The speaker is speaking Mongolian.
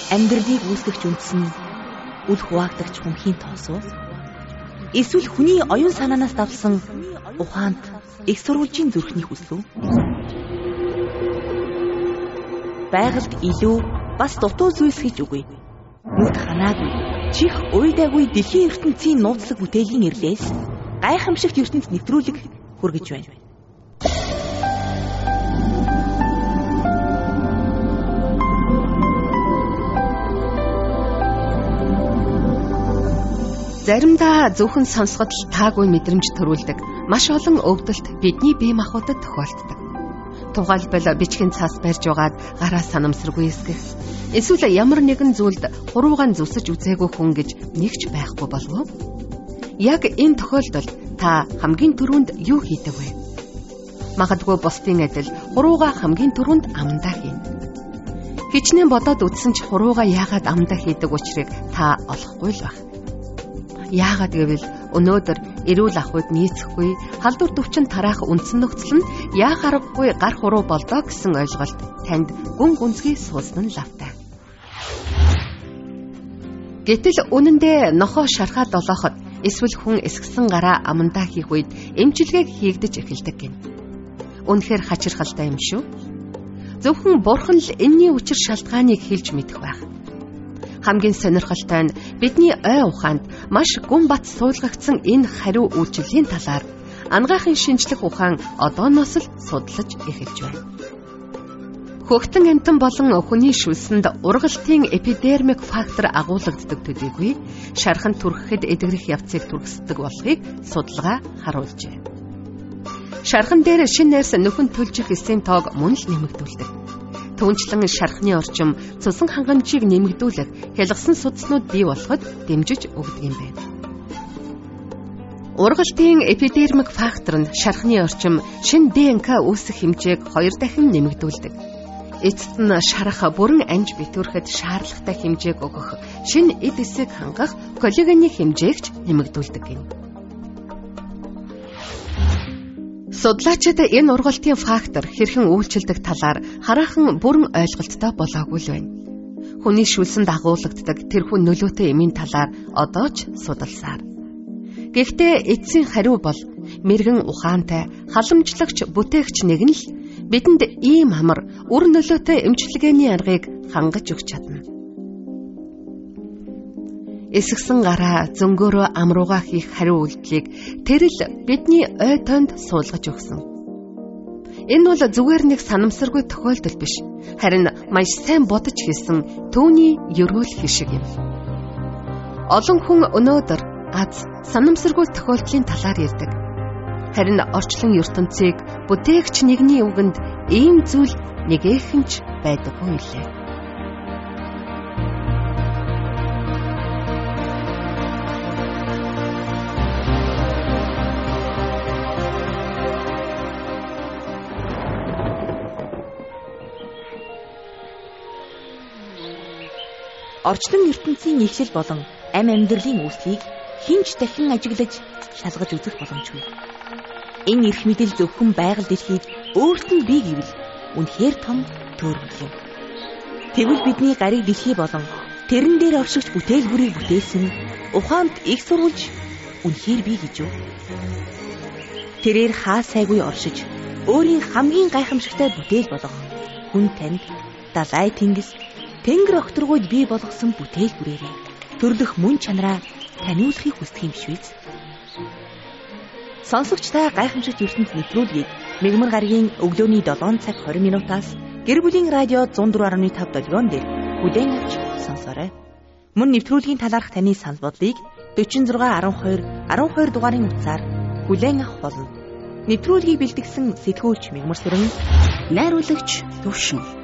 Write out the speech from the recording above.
амьдралыг үүсгэж үндсэн үл хуваагдагч хүмхийн тоос уу? Эсвэл хүний оюун санаанаас давсан ухаанд их сурвалжийн зүрхний хүсэл үү? Байгальд илүү бас дутуу зүйлс гэж үгүй. Нүд ханаагүй, чих уйдаагүй дэлхийн ертөнцийн нууцлаг бүтээлийн эрлээс гайхамшигт ертөнд нэвтрүүлэг хүргэж байна. Заримдаа зөвхөн сонсоход л таагүй мэдрэмж төрүүлдэг маш олон өвдөлт бидний бие махбодод тохиолддог. Тухайлбал бичгийн цаас барьж угаад гараа санамсаргүй эсгэх. Эсвэл ямар нэгэн зүйлд хуруугаан зүсэж үзээгүй хүн гэж нэгч байхгүй болов уу? Яг энэ тохиолдолд та хамгийн түрүүнд юу хийдэг вэ? Магадгүй бусдын адил хуруугаа хамгийн түрүүнд амандаа хийн. Хичнээн бодоод үтсэн ч хуруугаа яагаад амандаа хийдэг учрыг та олохгүй л байх. Яагаад гэвэл өнөөдөр эрүүл ахуйд нийцэхгүй халдвар төвчин тараах үндсэн нөхцөл нь яа харахгүй гар хуруу болдоо гэсэн ойлголт танд гүн гүнзгий суулсан нь лавтай. Гэтэл үнэндээ нохоо шархаад долооход эсвэл хүн эсгсэн гараа амандаа хийх үед эмчилгээг хийгдэж эхэлдэг гин. Үнэхээр хачирхалтай юм шүү. Зөвхөн бурхан л энэний учир шалтгааныг хэлж мэдэх байх. Хамгийн сонирхолтой нь бидний ой ухаанд маш гүн бат суулгагдсан энэ хариу үйлчлэлийн талаар ангаахын шинжлэх ухаан одооноос л судлаж эхэлж байна. Хөгтөн амтан болон хүний шүлсэнд ургалтын эпидермик фактор агуулгаддаг төдийгүй шархан түрхэхэд эдгэрэх явцыг түргэсдэг болохыг судалгаа харуулжээ. Шархан дээр шин найрс нөхөн төлжих эсийн тоог мөн л нэмэгдүүлдэг. Түүнчлэн шархны орчим цусан хангамжийг нэмэгдүүлэх хялгасан судснууд бий болоход дэмжиж өгдөг юм байна. Ургалтын эпидермик фактор нь шархны орчим шин ДНК үүсэх хэмжээг 2 дахин нэмэгдүүлдэг. Эцэст нь шарах бүрэн анж битүүрэхэд шаардлагатай хэмжээг өгөх шин эд эсийг хангах коллагены хэмжээгч нэмэгдүүлдэг гэнэ. Судлаачид энэ ургалтын фактор хэрхэн үйлчилдэг талаар хараахан бүрэн ойлголттой болоогүй л байна. Хүний шүлсэнд агуулгаддаг тэрхүү нөлөөтэй эмийн талаар одоо ч судалсаар. Гэхдээ эцсийн хариу бол мэрэгэн ухаантай халамжлагч бүтээгч нэг нь л бидэнд ийм амар үр нөлөөтэй эмчилгээний аргыг хангаж өгч чадна. Эсгсэн гараа зөнгөөрөө амрууга хийх хариу үйлдэлийг тэр л бидний ой тоонд суулгаж өгсөн. Энэ бол зүгээр нэг санамсаргүй тохиолдол биш. Харин маш сайн бодож хийсэн түүний ерөөл хишиг юм. Олон хүн өнөөдөр аз санамсаргүй тохиолдлын талаар ярьдаг. Харин орчлон ертөнцийг бүтээгч нэгний үгэнд ийм зүйл нэгэхэнч байдаггүй лээ. Орчлон ертөнцийн ихшил болон амьдралын үүслийг хинч дахин ажиглаж шалгаж үзэх боломжгүй. Энэ эрх мэдэл зөвхөн байгаль дэлхийд өөрт нь бий гэвэл үнэхээр том төөрөмөл юм. Тэгвэл бидний гариг дэлхий болон тэрэн дээр оршигч бүтээл бүрийг бүтээсэн ухаанд их сурвалж үнэхээр бий гэж юу? Тэрээр хаа сайгүй оршиж өөрийн хамгийн гайхамшигтай бүтээл болгох хүн танд далай тэнгис Тэнгэр огторгойд бий болгосон бүтээл бүрээрээ төрлөх мөн чанараа таниулахыг хүсдэг юм биш үү? Сонсогч та гайхамшигт ертөнд нэвтрүүлгийг Мегмар гарагийн өглөөний 7 цаг 20 минутаас гэр бүлийн радио 104.5 долгион дээр бүлээн авч сонсоорой. Мөн нэвтрүүлгийн талаарх таны санал бодлыг 46 12 12 дугаарын утсаар бүлээн авах болно. Нэвтрүүлгийг бэлтгэсэн сэтгүүлч Мегмар Сүрэн, найруулагч Төвшин.